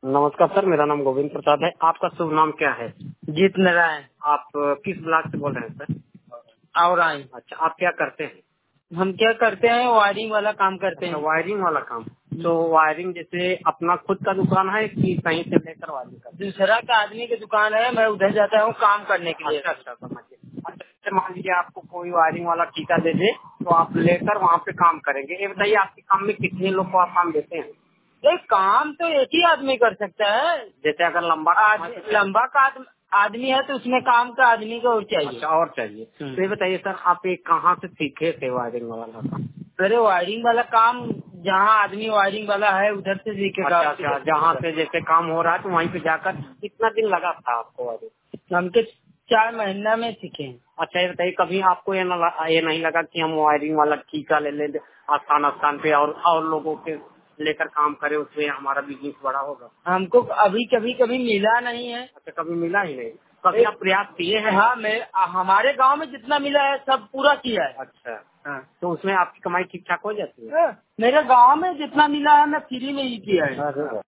नमस्कार सर, मेरा नाम गोविंद प्रसाद है। आपका शुभ नाम क्या है? जीत नारायण। आप किस ब्लॉक से बोल रहे हैं सर? और आई। अच्छा, आप क्या करते हैं? हम क्या करते हैं, वायरिंग वाला काम करते हैं। वायरिंग वाला काम। तो वायरिंग जैसे अपना खुद का दुकान है कि कहीं से लेकर वायरिंग करते हैं? दूसरा का आदमी की दुकान है, मैं उधर जाता हूँ काम करने के लिए। अच्छा, समझिए। अच्छा, मान लीजिए आपको कोई वायरिंग वाला ठेका दे दे तो आप लेकर वहाँ पे काम करेंगे। ये बताइए, आपके काम में कितने लोग को आप काम देते हैं? एक काम तो एक ही आदमी कर सकता है। जैसे अगर लंबा का आदमी है तो उसमें काम का आदमी को और चाहिए। अच्छा, और चाहिए। तो ये बताइए सर, आप ये कहाँ से सीखे थे वायरिंग वाला काम? अरे वायरिंग वाला काम जहाँ आदमी वायरिंग वाला है उधर से सीखेगा। अच्छा, जहाँ से जैसे काम हो रहा है तो वहीं पे जाकर कितना दिन लगा था आपको वायरिंग? हम के 4 महीना में सीखे। अच्छा, ये बताइए, कभी आपको ये नहीं लगा कि हम वायरिंग वाला ठेका ले लें स्थान पे और लोगों के लेकर काम करें, उसमें हमारा बिजनेस बड़ा होगा? हमको अभी कभी कभी मिला नहीं है। अच्छा, कभी मिला ही नहीं। कभी आप प्रयास किए हैं? हाँ, हमारे गांव में जितना मिला है सब पूरा किया है। अच्छा, हाँ। तो उसमें आपकी कमाई ठीक ठाक हो जाती है? मेरे गांव में जितना मिला है मैं फ्री में ही किया है।